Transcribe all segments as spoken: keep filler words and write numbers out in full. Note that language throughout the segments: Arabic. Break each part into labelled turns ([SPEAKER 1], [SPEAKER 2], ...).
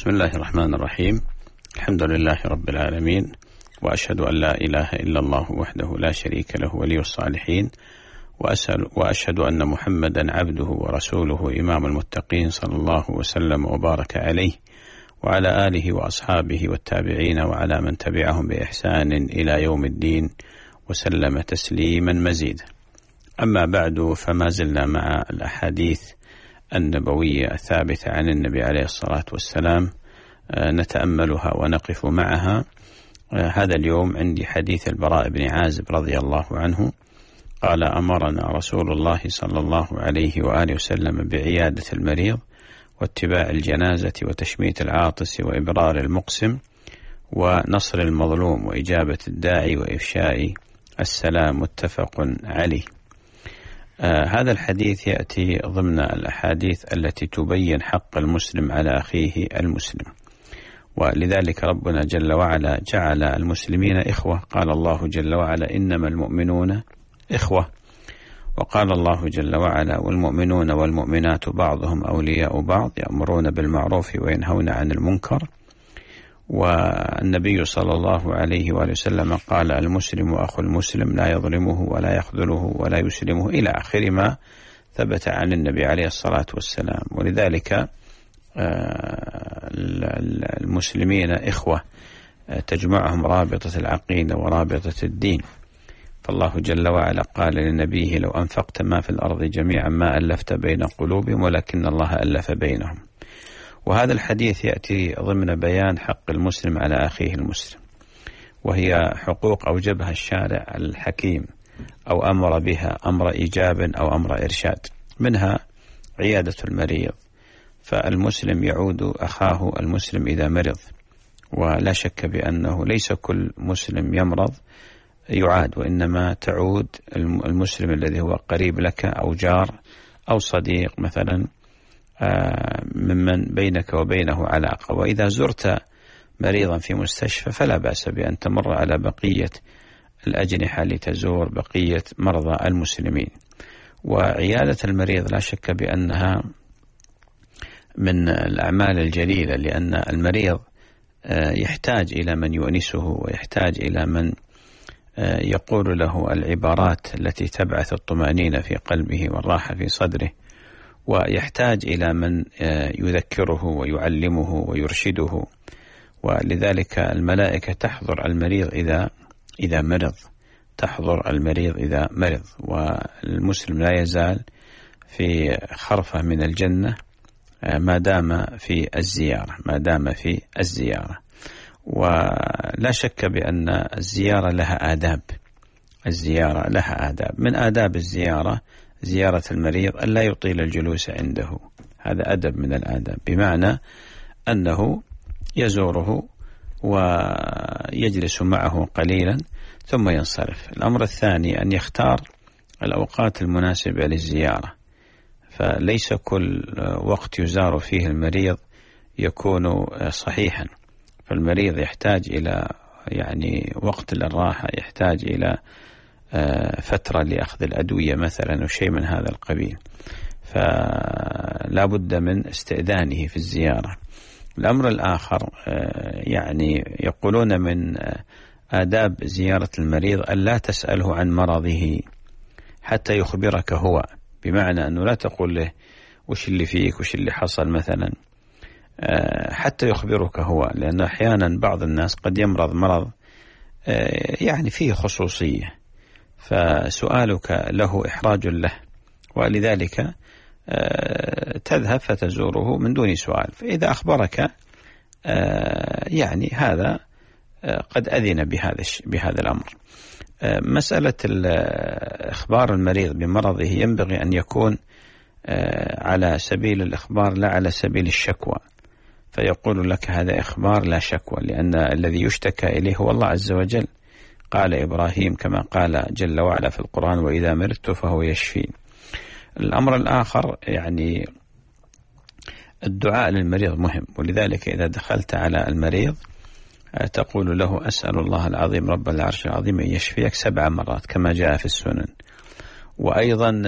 [SPEAKER 1] بسم الله الرحمن الرحيم. الحمد لله رب العالمين، وأشهد أن لا إله إلا الله وحده لا شريك له ولي الصالحين، وأشهد أن محمدا عبده ورسوله إمام المتقين صلى الله وسلم وبارك عليه وعلى آله وأصحابه والتابعين وعلى من تبعهم بإحسان إلى يوم الدين وسلم تسليما مزيدا. أما بعد، فما زلنا مع الأحاديث النبوية الثابتة عن النبي عليه الصلاة والسلام نتأملها ونقف معها. هذا اليوم عندي حديث البراء بن عازب رضي الله عنه قال: أمرنا رسول الله صلى الله عليه وآله وسلم بعيادة المريض واتباع الجنازة وتشميت العاطس وإبرار المقسم ونصر المظلوم وإجابة الداعي وإفشاء السلام، متفق عليه. آه هذا الحديث يأتي ضمن الأحاديث التي تبين حق المسلم على أخيه المسلم، ولذلك ربنا جل وعلا جعل المسلمين إخوة. قال الله جل وعلا: إنما المؤمنون إخوة. وقال الله جل وعلا: والمؤمنون والمؤمنات بعضهم أولياء بعض يأمرون بالمعروف وينهون عن المنكر. والنبي صلى الله عليه وآله وسلم قال: المسلم أخو المسلم لا يظلمه ولا يخذله ولا يسلمه، إلى آخر ما ثبت عن النبي عليه الصلاة والسلام. ولذلك المسلمين إخوة تجمعهم رابطة العقيدة ورابطة الدين. فالله جل وعلا قال لنبيه: لو أنفقت ما في الأرض جميعا ما ألفت بين قلوبهم ولكن الله ألف بينهم. وهذا الحديث يأتي ضمن بيان حق المسلم على أخيه المسلم، وهي حقوق أوجبها الشارع الحكيم أو أمر بها أمر إيجاب أو أمر إرشاد، منها عيادة المريض. فالمسلم يعود أخاه المسلم إذا مرض، ولا شك بأنه ليس كل مسلم يمرض يعاد، وإنما تعود المسلم الذي هو قريب لك أو جار أو صديق مثلا ممن بينك وبينه علاقة. وإذا زرت مريضا في مستشفى فلا بأس بأن تمر على بقية الأجنحة لتزور بقية مرضى المسلمين. وعيادة المريض لا شك بأنها من الأعمال الجليلة، لأن المريض يحتاج إلى من يؤنسه، ويحتاج إلى من يقول له العبارات التي تبعث الطمأنينة في قلبه والراحة في صدره، ويحتاج إلى من يذكره ويعلمه ويرشده. ولذلك الملائكة تحضر المريض إذا إذا مرض، تحضر المريض إذا مرض. والمسلم لا يزال في خرفة من الجنة ما دام في الزيارة ما دام في الزيارة. ولا شك بأن الزيارة لها آداب الزيارة لها آداب من آداب الزيارة زيارة المريض ألا يطيل الجلوس عنده. هذا أدب من الآداب، بمعنى أنه يزوره ويجلس معه قليلا ثم ينصرف. الأمر الثاني أن يختار الأوقات المناسبة للزيارة، فليس كل وقت يزار فيه المريض يكون صحيحا. فالمريض يحتاج إلى يعني وقت للراحة، يحتاج إلى فترة لأخذ الأدوية مثلا أو شيء من هذا القبيل، فلا بد من استئذانه في الزيارة. الأمر الآخر يعني يقولون من آداب زيارة المريض أن لا تسأله عن مرضه حتى يخبرك هو، بمعنى أنه لا تقول له وش اللي فيك وش اللي حصل مثلا حتى يخبرك هو، لأن أحيانا بعض الناس قد يمرض مرض يعني فيه خصوصية، فسؤالك له إحراج له، ولذلك تذهب فتزوره من دون سؤال. فإذا أخبرك يعني هذا قد أذن بهذا بهذا الأمر. مسألة إخبار المريض بمرضه ينبغي أن يكون على سبيل الإخبار لا على سبيل الشكوى، فيقول لك هذا إخبار لا شكوى، لأن الذي يشتكى إليه هو الله عز وجل. قال إبراهيم كما قال جل وعلا في القرآن: وإذا مرضت فهو يشفين. الأمر الآخر يعني الدعاء للمريض مهم، ولذلك إذا دخلت على المريض تقول له: أسأل الله العظيم رب العرش العظيم أن يشفيك سبع مرات كما جاء في السنن. وأيضا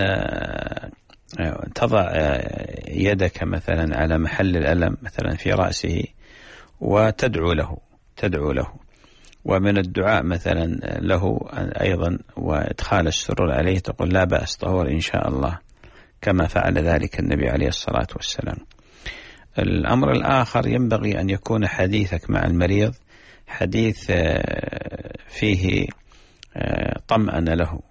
[SPEAKER 1] تضع يدك مثلا على محل الألم مثلا في رأسه وتدعو له تدعو له ومن الدعاء مثلا له أيضا وإدخال السرور عليه تقول لا بأس طهور إن شاء الله، كما فعل ذلك النبي عليه الصلاة والسلام. الأمر الآخر ينبغي أن يكون حديثك مع المريض حديث فيه طمأنة له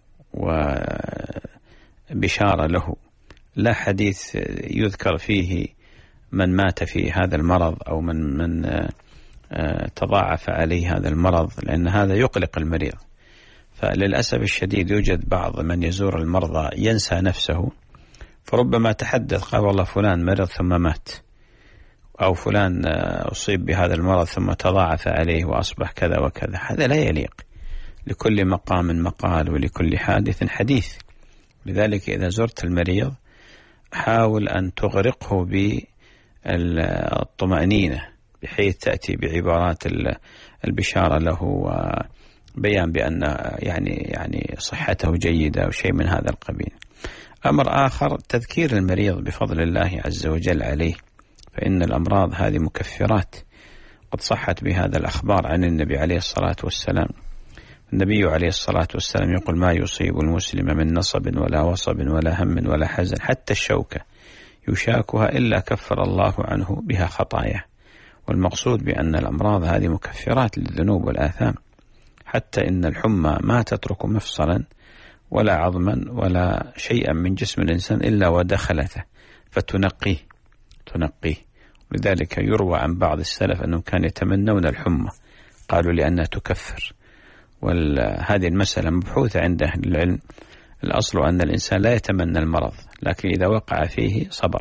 [SPEAKER 1] وبشارة له، لا حديث يذكر فيه من مات في هذا المرض أو من من تضاعف عليه هذا المرض، لأن هذا يقلق المريض. فللأسف الشديد يوجد بعض من يزور المرضى ينسى نفسه، فربما تحدث قال والله فلان مرض ثم مات، أو فلان أصيب بهذا المرض ثم تضاعف عليه وأصبح كذا وكذا. هذا لا يليق، لكل مقام مقال ولكل حادث حديث. لذلك إذا زرت المريض حاول أن تغرقه بالطمأنينة، بحيث تأتي بعبارات البشارة له وبيان بأن يعني يعني صحته جيدة أو شيء من هذا القبيل. أمر آخر تذكير المريض بفضل الله عز وجل عليه، فإن الأمراض هذه مكفرات، قد صحت بهذا الأخبار عن النبي عليه الصلاة والسلام. النبي عليه الصلاة والسلام يقول ما يصيب المسلم من نصب ولا وصب ولا هم ولا حزن حتى الشوكة يشاكها إلا كفر الله عنه بها خطاياه. والمقصود بأن الأمراض هذه مكفرات للذنوب والآثام، حتى إن الحمى ما تترك مفصلا ولا عظما ولا شيئا من جسم الإنسان إلا ودخلته فتنقيه تنقيه لذلك يروى عن بعض السلف أنهم كانوا يتمنون الحمى، قالوا لأنها تكفر. وهذه المسألة مبحوثة عند أهل العلم. الأصل أن الإنسان لا يتمنى المرض، لكن إذا وقع فيه صبر.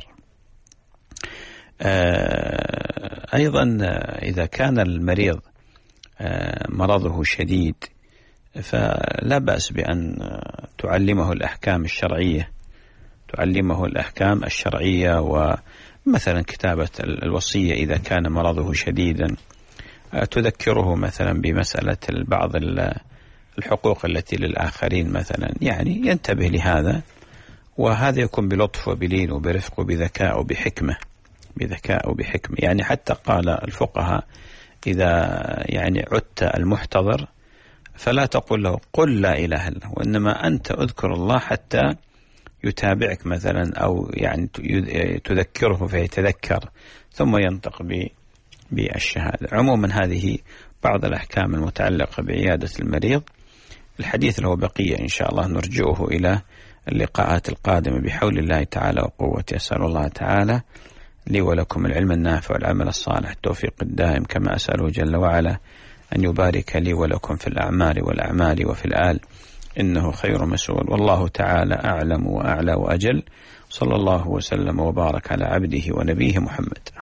[SPEAKER 1] أيضا إذا كان المريض مرضه شديد فلا بأس بأن تعلمه الأحكام الشرعية تعلمه الأحكام الشرعية ومثلا كتابة الوصية إذا كان مرضه شديدا، تذكره مثلا بمسألة بعض الحقوق التي للآخرين مثلا، يعني ينتبه لهذا، وهذا يكون بلطف وبلين وبرفق وبذكاء وبحكمة بذكاء وبحكمة. يعني حتى قال الفقهاء إذا يعني عدت المحتضر فلا تقول له قل لا إله إلا، وإنما أنت أذكر الله حتى يتابعك مثلا، أو يعني تذكره فيتذكر ثم ينطق بالشهادة. عموما هذه بعض الأحكام المتعلقة بعيادة المريض. الحديث له بقية إن شاء الله نرجعه إلى اللقاءات القادمة بحول الله تعالى وقوته. أسأل الله تعالى لي ولكم العلم النافع والعمل الصالح، التوفيق الدائم، كما أسأله جل وعلا أن يبارك لي ولكم في الأعمال والأعمال وفي الآل، إنه خير مسؤول. والله تعالى أعلم وأعلى وأجل. صلى الله وسلم وبارك على عبده ونبيه محمد.